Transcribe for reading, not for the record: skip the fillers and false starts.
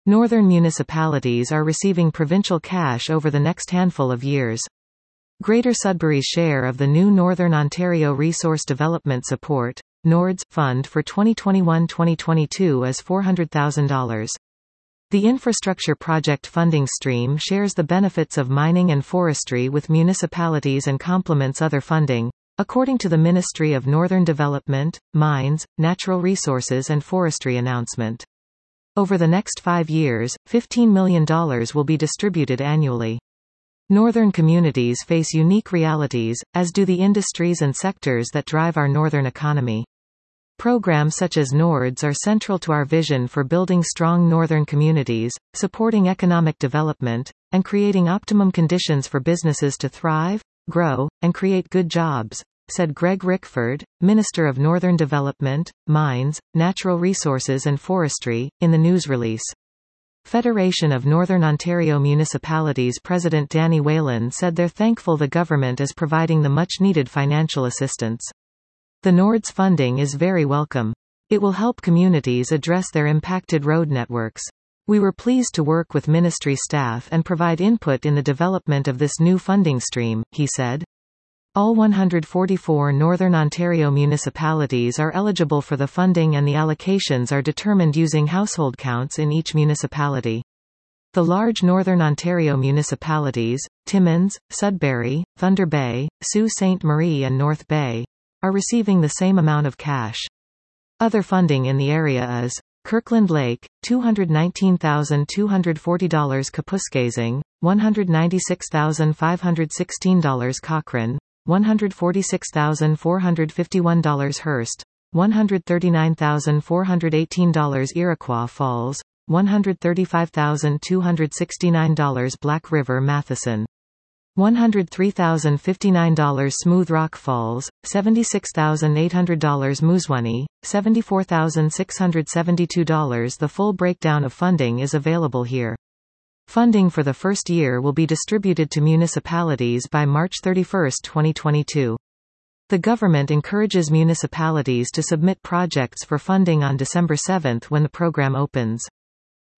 Northern municipalities are receiving provincial cash over the next handful of years. Greater Sudbury's share of the new Northern Ontario Resource Development Support (NORDS) fund for 2021-2022 is $400,000. The infrastructure project funding stream shares the benefits of mining and forestry with municipalities and complements other funding, according to the Ministry of Northern Development, Mines, Natural Resources and Forestry announcement. Over the next 5 years, $15 million will be distributed annually. Northern communities face unique realities, as do the industries and sectors that drive our northern economy. Programs such as NORDS are central to our vision for building strong northern communities, supporting economic development, and creating optimum conditions for businesses to thrive, grow, and create good jobs, said Greg Rickford, Minister of Northern Development, Mines, Natural Resources and Forestry, in the news release. Federation of Northern Ontario Municipalities President Danny Whalen said they're thankful the government is providing the much-needed financial assistance. The NORDS funding is very welcome. It will help communities address their impacted road networks. We were pleased to work with ministry staff and provide input in the development of this new funding stream, he said. All 144 Northern Ontario municipalities are eligible for the funding and the allocations are determined using household counts in each municipality. The large Northern Ontario municipalities, Timmins, Sudbury, Thunder Bay, Sault Ste. Marie and North Bay, are receiving the same amount of cash. Other funding in the area is Kirkland Lake, $219,240 Kapuskasing, $196,516 Cochrane, $146,451 Hearst, $139,418 Iroquois Falls, $135,269 Black River Matheson, $103,059 Smooth Rock Falls, $76,800 Moosonee, $74,672. The full breakdown of funding is available here. Funding for the first year will be distributed to municipalities by March 31, 2022. The government encourages municipalities to submit projects for funding on December 7 when the program opens.